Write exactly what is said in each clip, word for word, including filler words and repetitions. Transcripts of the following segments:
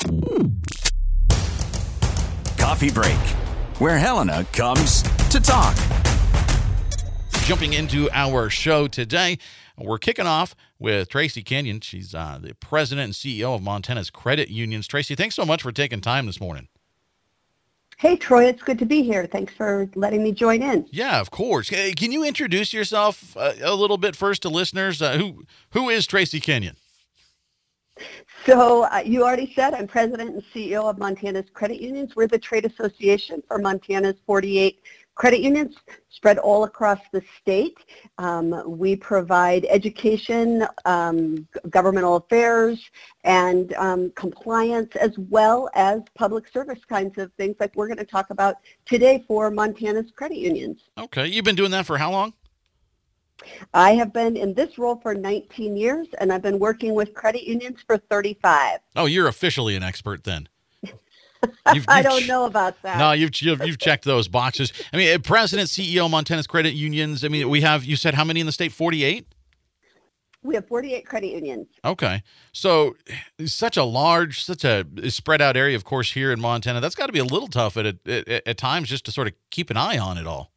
Coffee Break, where Helena comes to talk. Jumping into our show today, we're kicking off with Tracy Kenyon. She's uh, the president and C E O of Montana's Credit Unions. Tracy, thanks so much for taking time this morning. Hey, Troy, it's good to be here. Thanks for letting me join in. Yeah, of course. Hey, can you introduce yourself uh, a little bit first to listeners? Uh, who Who is Tracy Kenyon? So uh, you already said I'm president and C E O of Montana's Credit Unions. We're the trade association for Montana's forty-eight credit unions spread all across the state. Um, we provide education, um, governmental affairs, and um, compliance, as well as public service kinds of things like we're going to talk about today for Montana's credit unions. Okay. You've been doing that for how long? I have been in this role for nineteen years, and I've been working with credit unions for thirty-five. Oh, you're officially an expert then. You've, you've I don't know about that. No, you've, you've you've checked those boxes. I mean, president, C E O, Montana's Credit Unions. I mean, we have, you said how many in the state? forty-eight? We have forty-eight credit unions. Okay. So such a large, such a spread out area, of course, here in Montana. That's got to be a little tough at, at, at times just to sort of keep an eye on it all.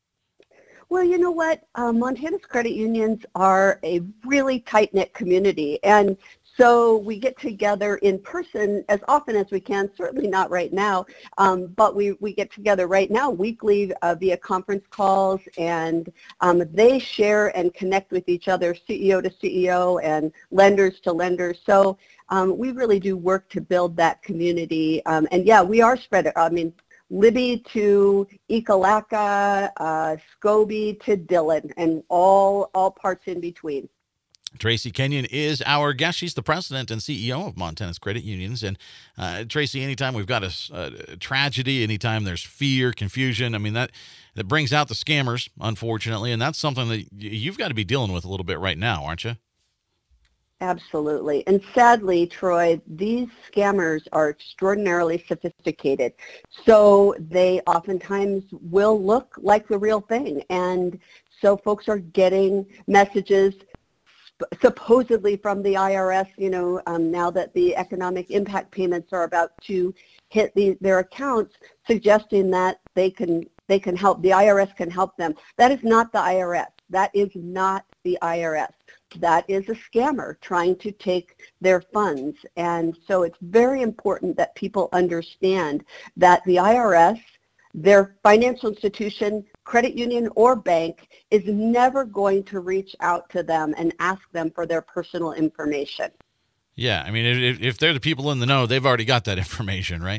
Well, you know what? Uh, Montana's credit unions are a really tight-knit community, and so we get together in person as often as we can, certainly not right now, um, but we, we get together right now weekly uh, via conference calls, and um, they share and connect with each other, C E O to C E O and lenders to lenders. So um, we really do work to build that community. Um, and yeah, we are spread, I mean, Libby to Ekalaka, uh, Scobie to Dillon, and all all parts in between. Tracy Kenyon is our guest. She's the president and C E O of Montana's Credit Unions. And uh, Tracy, anytime we've got a, a tragedy, anytime there's fear, confusion, I mean, that, that brings out the scammers, unfortunately, and that's something that you've got to be dealing with a little bit right now, aren't you? Absolutely. And sadly, Troy, these scammers are extraordinarily sophisticated. So they oftentimes will look like the real thing. And so folks are getting messages supposedly from the I R S, you know, um, now that the economic impact payments are about to hit the, their accounts, suggesting that they can they can help, the I R S can help them. That is not the I R S. That is not the I R S. That is a scammer trying to take their funds. And so it's very important that people understand that the I R S, their financial institution, credit union, or bank is never going to reach out to them and ask them for their personal information. Yeah, I mean, if, if they're the people in the know, they've already got that information, right?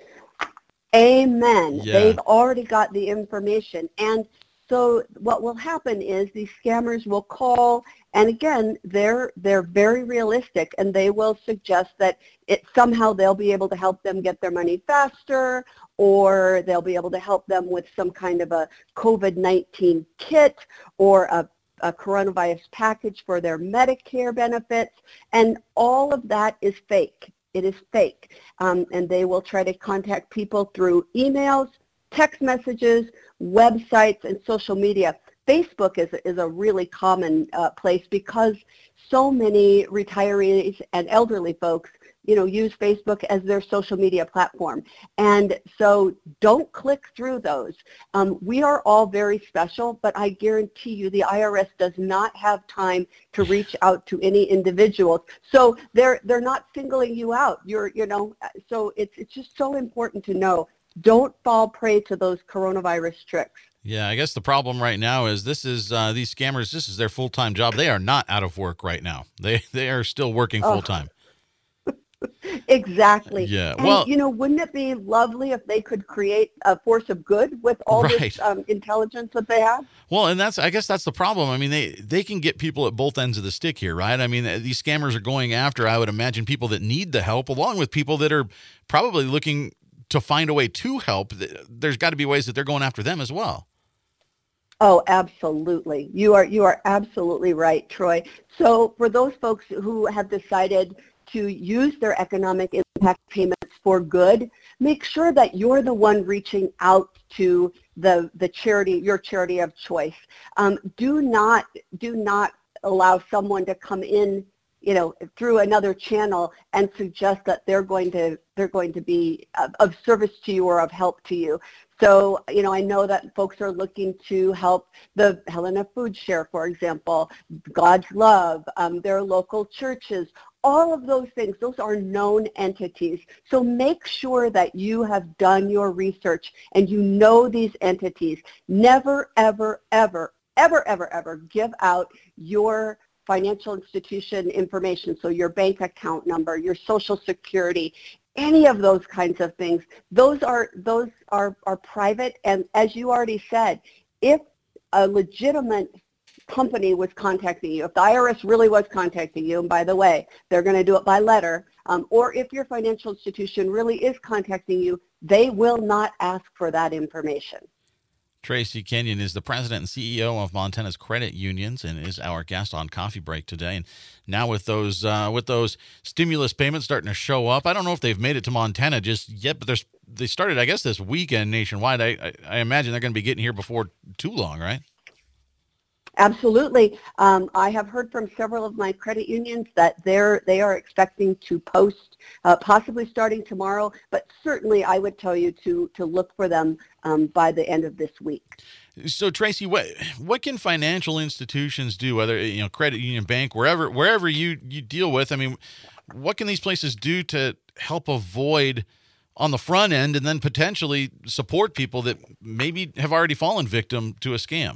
Amen. Yeah. They've already got the information. And so what will happen is these scammers will call, and again, they're they're very realistic, and they will suggest that it somehow they'll be able to help them get their money faster, or they'll be able to help them with some kind of a COVID nineteen kit or a, a coronavirus package for their Medicare benefits, and all of that is fake. It is fake. Um, and they will try to contact people through emails, text messages, websites, and social media. Facebook is, is a really common uh, place because so many retirees and elderly folks, you know, use Facebook as their social media platform. And so don't click through those. Um, we are all very special, but I guarantee you the I R S does not have time to reach out to any individuals. So they're they're not singling you out. You're, you know, so it's it's just so important to know. Don't fall prey to those coronavirus tricks. Yeah, I guess the problem right now is this is uh, these scammers. This is their full time job. They are not out of work right now. They they are still working full time. Oh. Exactly. Yeah. And, well, you know, wouldn't it be lovely if they could create a force of good with all right. this um, intelligence that they have? Well, and that's I guess that's the problem. I mean, they they can get people at both ends of the stick here, right? I mean, these scammers are going after, I would imagine, people that need the help, along with people that are probably looking to find a way to help. There's got to be ways that they're going after them as well. Oh, absolutely. You are you are absolutely right, Troy. So for those folks who have decided to use their economic impact payments for good, make sure that you're the one reaching out to the the charity, your charity of choice. Um, do not do not allow someone to come in you know, through another channel and suggest that they're going to they're going to be of, of service to you or of help to you. So, you know, I know that folks are looking to help the Helena Food Share, for example, God's Love, um, their local churches, all of those things. Those are known entities. So make sure that you have done your research and you know these entities. Never, ever, ever, ever, ever, ever give out your financial institution information, so your bank account number, your social security, any of those kinds of things. Those are those are, are private, and as you already said, if a legitimate company was contacting you, if the I R S really was contacting you, and by the way, they're going to do it by letter, um, or if your financial institution really is contacting you, they will not ask for that information. Tracy Kenyon is the president and C E O of Montana's Credit Unions and is our guest on Coffee Break today. And now with those uh, with those stimulus payments starting to show up, I don't know if they've made it to Montana just yet, but there's they started, I guess, this weekend nationwide. I, I, I imagine they're going to be getting here before too long, right? Absolutely. Um, I have heard from several of my credit unions that they're they are expecting to post uh, possibly starting tomorrow, but certainly I would tell you to to look for them um, by the end of this week. So Tracy, what what can financial institutions do, whether you know credit union, bank, wherever wherever you, you deal with? I mean, what can these places do to help avoid on the front end and then potentially support people that maybe have already fallen victim to a scam?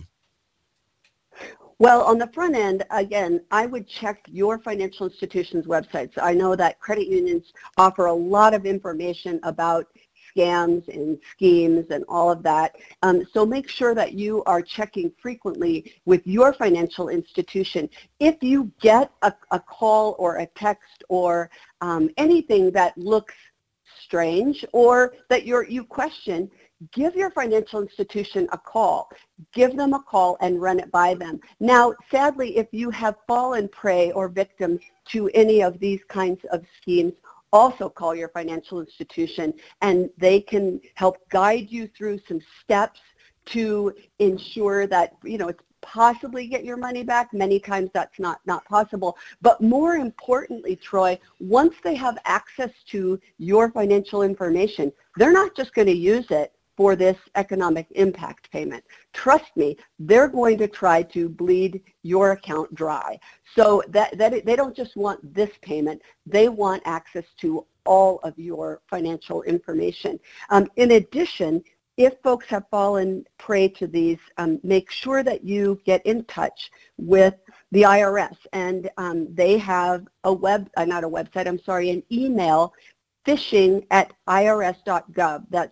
Well, on the front end, again, I would check your financial institution's websites. I know that credit unions offer a lot of information about scams and schemes and all of that. Um, so make sure that you are checking frequently with your financial institution. If you get a, a call or a text or um, anything that looks strange or that you're, you question, give your financial institution a call. Give them a call and run it by them. Now, sadly, if you have fallen prey or victim to any of these kinds of schemes, also call your financial institution and they can help guide you through some steps to ensure that, you know, it's possibly get your money back. Many times that's not, not possible. But more importantly, Troy, once they have access to your financial information, they're not just going to use it for this economic impact payment. Trust me, they're going to try to bleed your account dry. So that, that they don't just want this payment, they want access to all of your financial information. Um, in addition, if folks have fallen prey to these, um, make sure that you get in touch with the I R S. And um, they have a web, uh, not a website, I'm sorry, an email, phishing at I R S dot gov. That's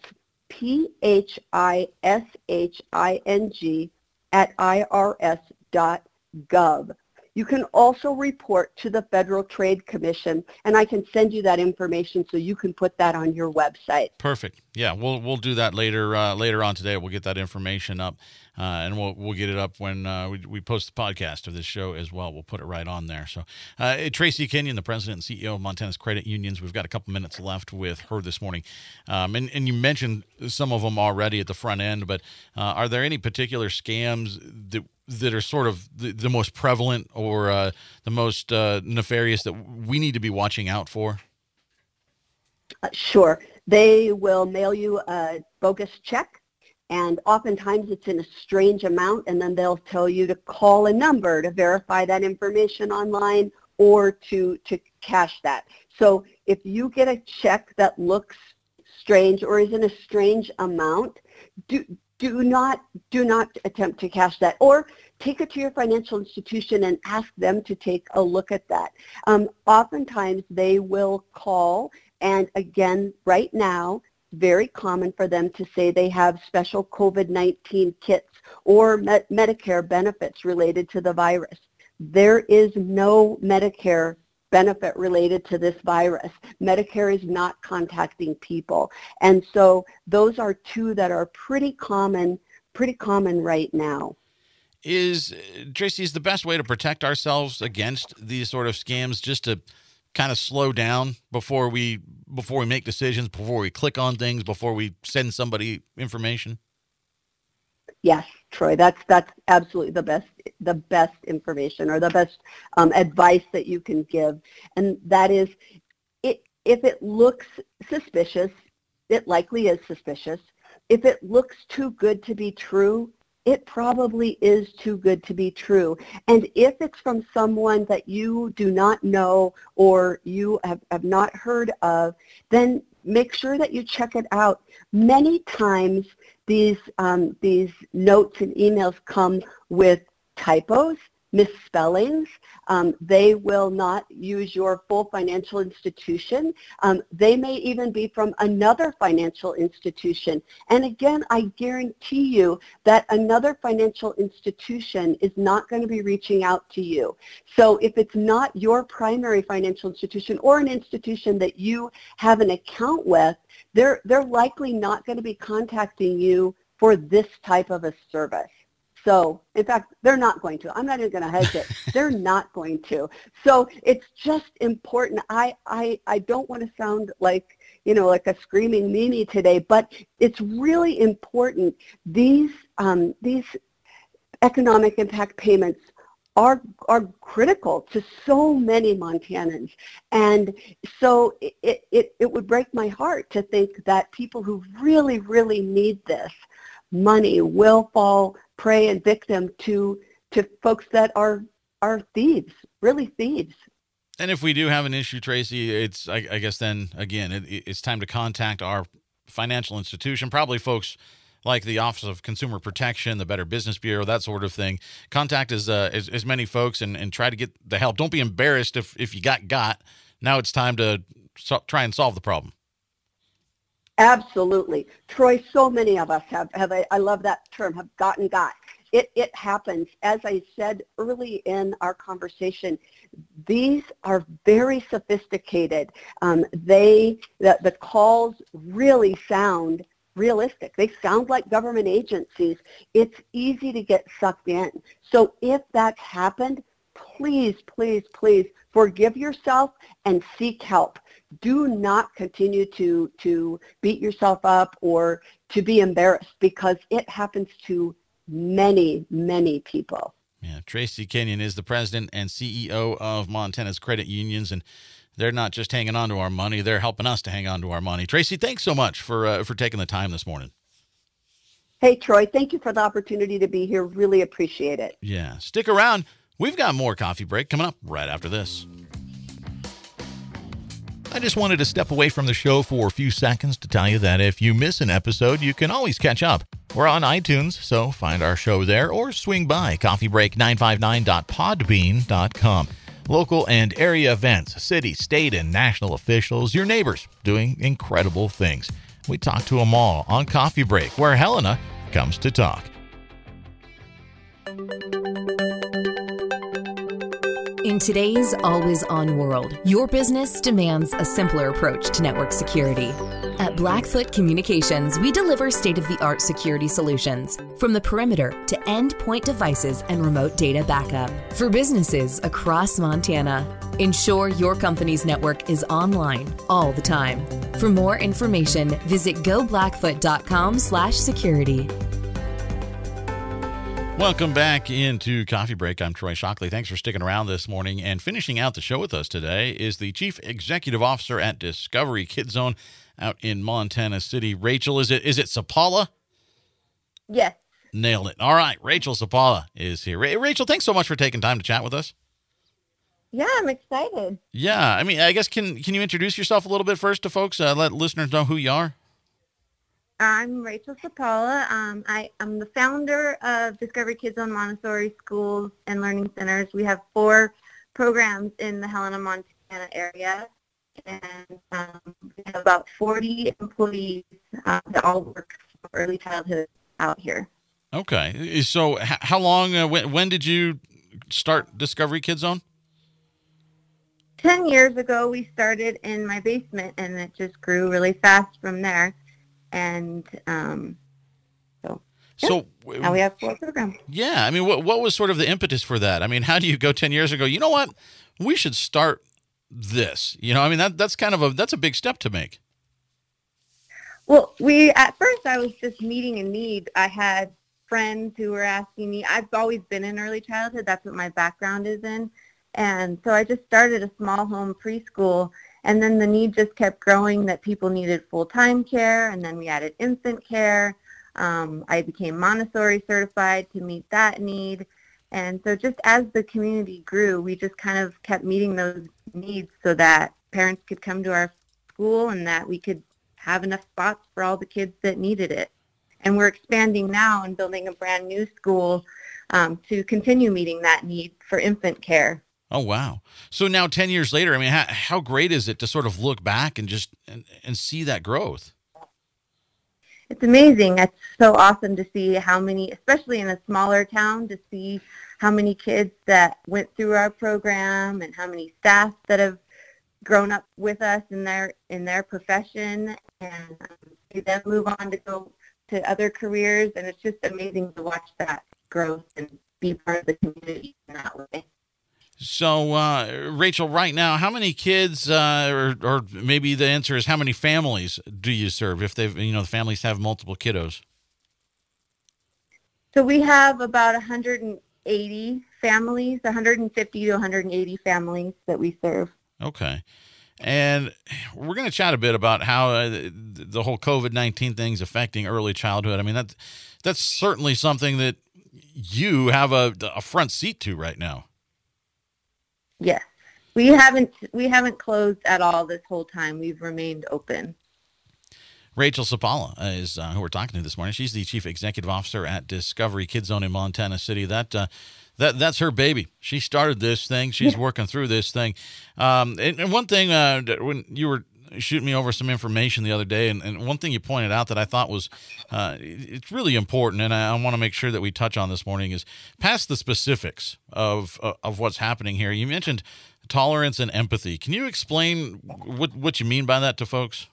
P H I S H I N G at I R S dot gov. You can also report to the Federal Trade Commission, and I can send you that information so you can put that on your website. Perfect. Yeah, we'll we'll do that later uh, later on today. We'll get that information up, uh, and we'll we'll get it up when uh, we we post the podcast of this show as well. We'll put it right on there. So, uh, Tracy Kenyon, the president and C E O of Montana's Credit Unions. We've got a couple minutes left with her this morning, um, and and you mentioned some of them already at the front end, but uh, are there any particular scams that that are sort of the, the most prevalent or uh, the most uh, nefarious that we need to be watching out for? Uh, sure. They will mail you a bogus check, and oftentimes it's in a strange amount, and then they'll tell you to call a number to verify that information online or to, to cash that. So if you get a check that looks strange or is in a strange amount, do Do not do not attempt to cash that, or take it to your financial institution and ask them to take a look at that. Um, oftentimes they will call, and again, right now, very common for them to say they have special COVID nineteen kits or med- Medicare benefits related to the virus. There is no Medicare benefit related to this virus. Medicare is not contacting people. And so those are two that are pretty common, pretty common right now. Is, Tracy, is the best way to protect ourselves against these sort of scams just to kind of slow down before we before we make decisions, before we click on things, before we send somebody information? Yes, Troy, that's that's absolutely the best the best information or the best um, advice that you can give, and that is, it if it looks suspicious, it likely is suspicious. If it looks too good to be true, it probably is too good to be true. And if it's from someone that you do not know or you have, have not heard of, then make sure that you check it out. Many times these, um, these notes and emails come with typos, misspellings. Um, they will not use your full financial institution. Um, they may even be from another financial institution. And again, I guarantee you that another financial institution is not going to be reaching out to you. So if it's not your primary financial institution or an institution that you have an account with, they're, they're likely not going to be contacting you for this type of a service. So, in fact, they're not going to. I'm not even going to hedge it. They're not going to. So it's just important. I, I, I don't want to sound like, you know, like a screaming Mimi today, but it's really important. These, um, these economic impact payments are, are critical to so many Montanans. And so it, it, it would break my heart to think that people who really, really need this money will fall prey and victim to to folks that are are thieves, really thieves. And if we do have an issue, Tracy, it's I, I guess then again it, it's time to contact our financial institution. Probably folks like the Office of Consumer Protection, the Better Business Bureau, that sort of thing. Contact as uh, as, as many folks and, and try to get the help. Don't be embarrassed if if you got got. Now it's time to so, try and solve the problem. Absolutely. Troy, so many of us have, have I, I love that term, have gotten got. It, it happens. As I said early in our conversation, these are very sophisticated. Um, they, the, the calls really sound realistic. They sound like government agencies. It's easy to get sucked in. So if that's happened, please, please, please forgive yourself and seek help. Do not continue to, to beat yourself up or to be embarrassed, because it happens to many, many people. Yeah, Tracy Kenyon is the president and C E O of Montana's Credit Unions, and they're not just hanging on to our money, they're helping us to hang on to our money. Tracy, thanks so much for uh, for taking the time this morning. Hey, Troy, thank you for the opportunity to be here. Really appreciate it. Yeah, stick around. We've got more Coffee Break coming up right after this. I just wanted to step away from the show for a few seconds to tell you that if you miss an episode, you can always catch up. We're on iTunes, so find our show there or swing by coffee break nine five nine dot podbean dot com. Local and area events, city, state, and national officials, your neighbors doing incredible things. We talk to them all on Coffee Break, where Helena comes to talk. In today's always-on world, your business demands a simpler approach to network security. At Blackfoot Communications, we deliver state-of-the-art security solutions, from the perimeter to endpoint devices and remote data backup, for businesses across Montana. Ensure your company's network is online all the time. For more information, visit go blackfoot dot com slash security. Welcome back into Coffee Break. I'm Troy Shockley. Thanks for sticking around this morning. And finishing out the show with us today is the Chief Executive Officer at Discovery Kid Zone out in Montana City. Rachel, is it is it Sapala? Yes. Nailed it. All right, Rachel Sapala is here. Rachel, thanks so much for taking time to chat with us. Yeah, I'm excited. Yeah, I mean, I guess can can you introduce yourself a little bit first to folks? Uh, let listeners know who you are. I'm Rachel Sapala. Um, I, I'm the founder of Discovery Kid Zone Montessori Schools and Learning Centers. We have four programs in the Helena, Montana area, and um, we have about forty employees uh, that all work for early childhood out here. Okay. So h- how long, uh, when, when did you start Discovery Kid Zone? Ten years ago, we started in my basement, and it just grew really fast from there. And um, so, yeah, so now we have four programs. Yeah, I mean, what what was sort of the impetus for that? I mean, how do you go ten years ago? You know what? We should start this. You know, I mean, that that's kind of a that's a big step to make. Well, we at first I was just meeting a need. I had friends who were asking me. I've always been in early childhood. That's what my background is in. And so I just started a small home preschool, and then the need just kept growing that people needed full-time care, and then we added infant care. Um, I became Montessori certified to meet that need. And so just as the community grew, we just kind of kept meeting those needs so that parents could come to our school and that we could have enough spots for all the kids that needed it. And we're expanding now and building a brand new school um, to continue meeting that need for infant care. Oh, wow. So now ten years later, I mean, how, how great is it to sort of look back and just and, and see that growth? It's amazing. It's so awesome to see how many, especially in a smaller town, to see how many kids that went through our program and how many staff that have grown up with us in their in their profession, and um, see them move on to go to other careers. And it's just amazing to watch that growth and be part of the community in that way. So, uh, Rachel, right now, how many kids, uh, or, or maybe the answer is how many families do you serve if they've, you know, the families have multiple kiddos? So we have about one hundred eighty families, one hundred fifty to one hundred eighty families that we serve. Okay. And we're going to chat a bit about how uh, the whole COVID nineteen thing's affecting early childhood. I mean, that, that's certainly something that you have a, a front seat to right now. Yes, we haven't we haven't closed at all this whole time. We've remained open. Rachel Sapala is uh, who we're talking to this morning. She's the Chief Executive Officer at Discovery Kids Zone in Montana City. That uh, that that's her baby. She started this thing. She's yeah. working through this thing. Um, and, and one thing, uh, when you were shooting me over some information the other day, and, and one thing you pointed out that I thought was uh, it's really important, and I, I want to make sure that we touch on this morning, is past the specifics of uh, of what's happening here. You mentioned tolerance and empathy. Can you explain what what you mean by that to folks?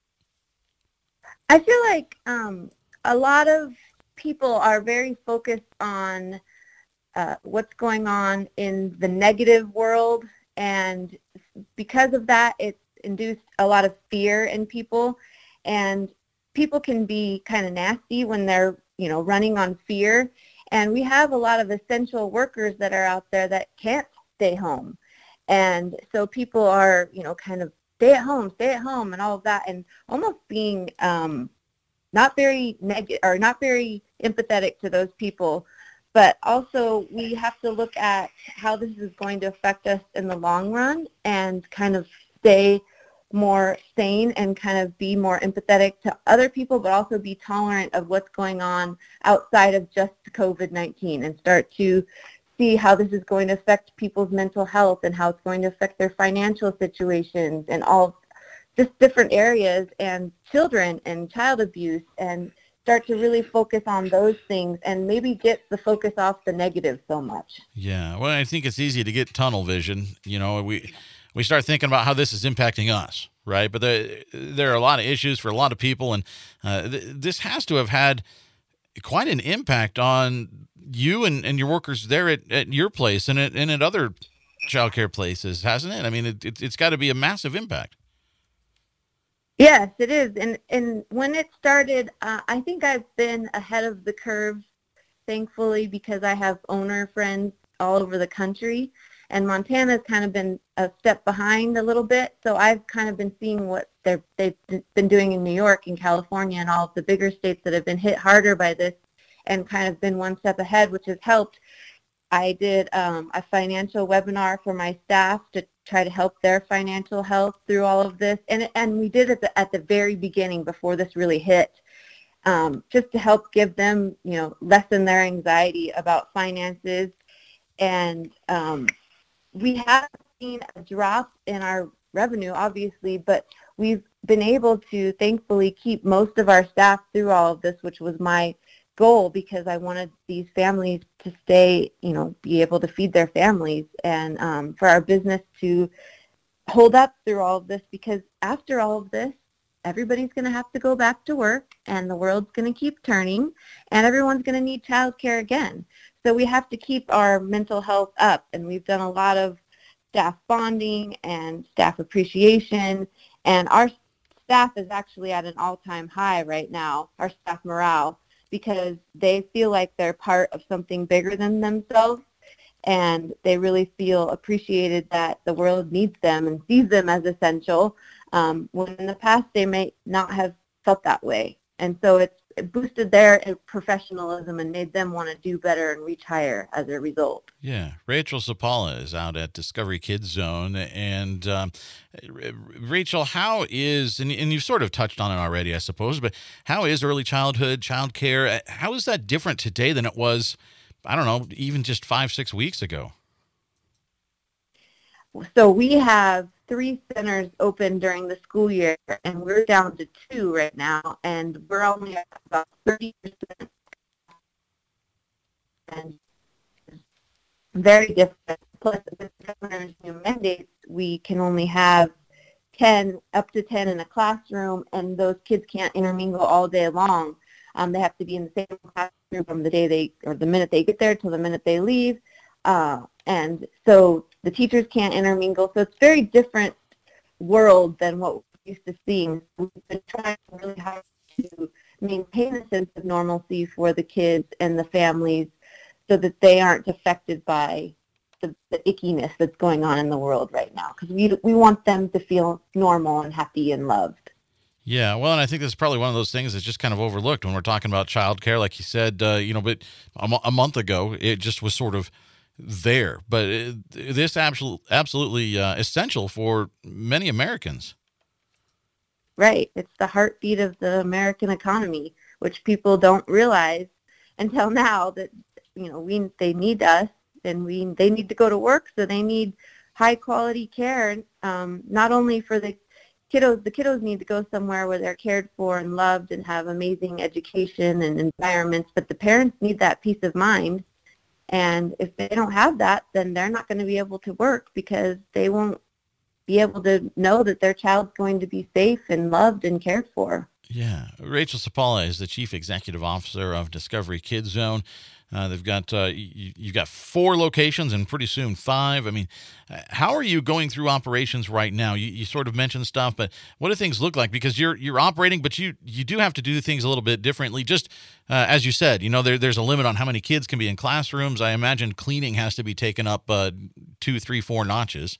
I feel like um, a lot of people are very focused on uh, what's going on in the negative world, and because of that, it's induced a lot of fear in people, and people can be kind of nasty when they're, you know, running on fear. And we have a lot of essential workers that are out there that can't stay home, and so people are, you know, kind of stay at home, stay at home, and all of that, and almost being um, not very negative or not very empathetic to those people. But also, we have to look at how this is going to affect us in the long run, and kind of stay more sane and kind of be more empathetic to other people, but also be tolerant of what's going on outside of just COVID nineteen, and start to see how this is going to affect people's mental health and how it's going to affect their financial situations and all just different areas, and children and child abuse, and start to really focus on those things and maybe get the focus off the negative so much. Yeah, well, I think it's easy to get tunnel vision. You know, we we start thinking about how this is impacting us, right? But there, there are a lot of issues for a lot of people, and uh, th- this has to have had quite an impact on you and, and your workers there at, at your place and at, and at other childcare places, hasn't it? I mean, it, it, it's got to be a massive impact. Yes, it is. And and when it started, uh, I think I've been ahead of the curve, thankfully, because I have owner friends all over the country. And Montana's kind of been a step behind a little bit. So I've kind of been seeing what they're, they've been doing in New York and California and all of the bigger states that have been hit harder by this, and kind of been one step ahead, which has helped. I did um, a financial webinar for my staff to try to help their financial health through all of this. And and we did it at the, at the very beginning before this really hit, um, just to help give them, you know, lessen their anxiety about finances. And um, we have seen a drop in our revenue, obviously, but we've been able to thankfully keep most of our staff through all of this, which was my goal, because I wanted these families to stay, you know, be able to feed their families, and um, for our business to hold up through all of this, because after all of this, everybody's going to have to go back to work, and the world's going to keep turning, and everyone's going to need childcare again. So we have to keep our mental health up, and we've done a lot of staff bonding and staff appreciation, and our staff is actually at an all-time high right now, our staff morale, because they feel like they're part of something bigger than themselves, and they really feel appreciated that the world needs them and sees them as essential, um, when in the past they may not have felt that way. And so it's, it boosted their professionalism and made them want to do better and reach higher as a result. Yeah. Rachel Sapala is out at Discovery Kids Zone. And um, Rachel, how is, and, and you've sort of touched on it already, I suppose, but how is early childhood, child care, how is that different today than it was, I don't know, even just five, six weeks ago? So we have three centers open during the school year, and we're down to two right now, and we're only at about thirty percent. And very different. Plus, with the governor's new mandates, we can only have ten, up to ten in a classroom, and those kids can't intermingle all day long. Um, they have to be in the same classroom from the day they, or the minute they get there till the minute they leave. Uh, and so the teachers can't intermingle. So it's a very different world than what we're used to seeing. We've been trying really hard to maintain a sense of normalcy for the kids and the families so that they aren't affected by the, the ickiness that's going on in the world right now. Because we, we want them to feel normal and happy and loved. Yeah, well, and I think this is probably one of those things that's just kind of overlooked when we're talking about childcare. Like you said, uh, you know, but a, mo- a month ago, it just was sort of there. But it, this absolutely, absolutely uh, essential for many Americans. Right. It's the heartbeat of the American economy, which people don't realize until now that, you know, we they need us, and we they need to go to work, so they need high quality care, um, not only for the kiddos, the kiddos need to go somewhere where they're cared for and loved and have amazing education and environments, but the parents need that peace of mind. And if they don't have that, then they're not going to be able to work because they won't be able to know that their child's going to be safe and loved and cared for. Yeah. Rachel Sapala is the Chief Executive Officer of Discovery Kids Zone. Uh, they've got uh, you, you've got four locations and pretty soon five. I mean, how are you going through operations right now? You, you sort of mentioned stuff, but what do things look like? Because you're you're operating, but you you do have to do things a little bit differently. Just uh, as you said, you know, there there's a limit on how many kids can be in classrooms. I imagine cleaning has to be taken up uh, two, three, four notches.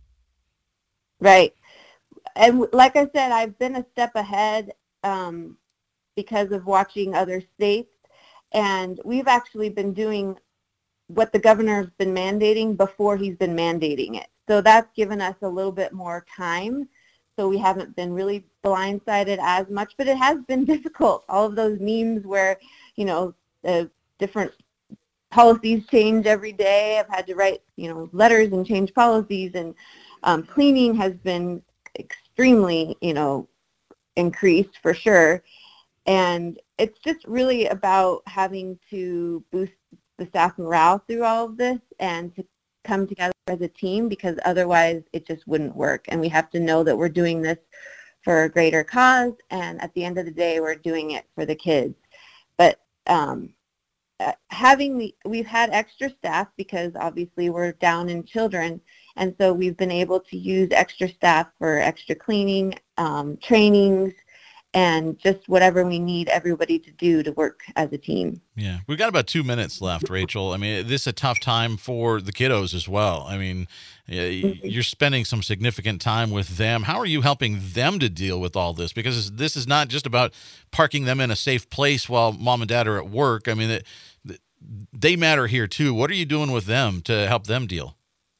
Right, and like I said, I've been a step ahead um, because of watching other states. And we've actually been doing what the governor's been mandating before he's been mandating it. So that's given us a little bit more time. So we haven't been really blindsided as much, but it has been difficult. All of those memes where, you know, the different policies change every day. I've had to write, you know, letters and change policies, and um, cleaning has been extremely, you know, increased for sure. And it's just really about having to boost the staff morale through all of this and to come together as a team, because otherwise it just wouldn't work. And we have to know that we're doing this for a greater cause, and at the end of the day, we're doing it for the kids. But um, having the, we've had extra staff because obviously we're down in children, and so we've been able to use extra staff for extra cleaning, um, trainings, and just whatever we need everybody to do to work as a team. Yeah. We've got about two minutes left, Rachel. I mean, this is a tough time for the kiddos as well. I mean, you're spending some significant time with them. How are you helping them to deal with all this? Because this is not just about parking them in a safe place while mom and dad are at work. I mean, they matter here too. What are you doing with them to help them deal?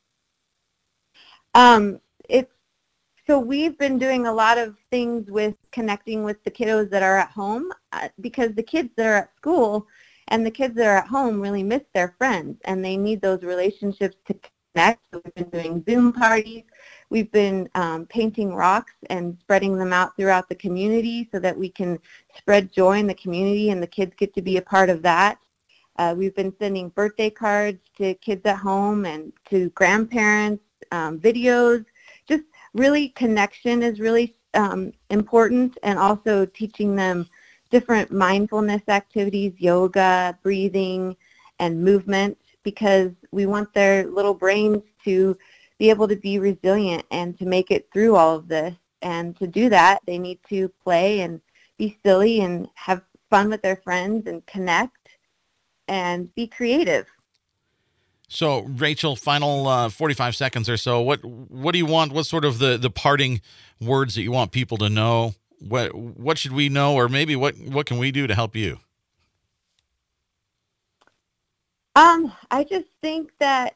Um, it's, So we've been doing a lot of things with connecting with the kiddos that are at home, uh, because the kids that are at school and the kids that are at home really miss their friends, and they need those relationships to connect. So we've been doing Zoom parties. We've been um, painting rocks and spreading them out throughout the community so that we can spread joy in the community, and the kids get to be a part of that. Uh, we've been sending birthday cards to kids at home and to grandparents, um, videos. Just really, connection is really um, important, and also teaching them different mindfulness activities, yoga, breathing, and movement, because we want their little brains to be able to be resilient and to make it through all of this. And to do that, they need to play and be silly and have fun with their friends and connect and be creative. So, Rachel, final uh, forty-five seconds or so. What what do you want? What's sort of the, the parting words that you want people to know? What what should we know, or maybe what, what can we do to help you? Um, I just think that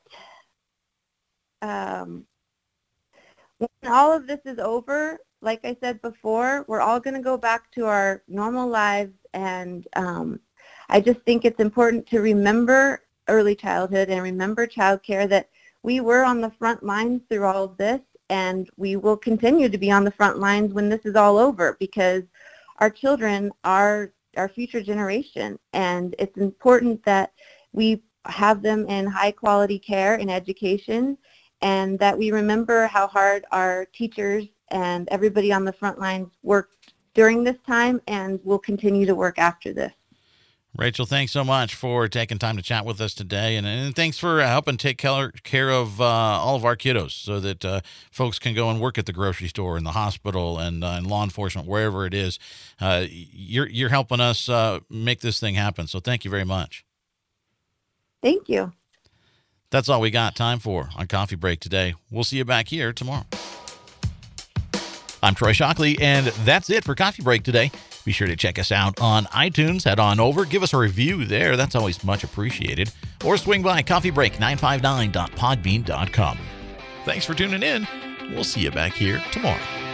um, when all of this is over, like I said before, we're all going to go back to our normal lives, and um, I just think it's important to remember early childhood and remember childcare, that we were on the front lines through all of this, and we will continue to be on the front lines when this is all over, because our children are our future generation, and it's important that we have them in high quality care and education, and that we remember how hard our teachers and everybody on the front lines worked during this time and will continue to work after this. Rachel, thanks so much for taking time to chat with us today, and, and thanks for helping take care, care of uh, all of our kiddos so that uh, folks can go and work at the grocery store, in the hospital, and uh, in law enforcement, wherever it is. Uh, you're, you're helping us uh, make this thing happen, so thank you very much. Thank you. That's all we got time for on Coffee Break today. We'll see you back here tomorrow. I'm Troy Shockley, and that's it for Coffee Break today. Be sure to check us out on iTunes. Head on over, give us a review there. That's always much appreciated. Or swing by coffee break nine five nine dot podbean dot com. Thanks for tuning in. We'll see you back here tomorrow.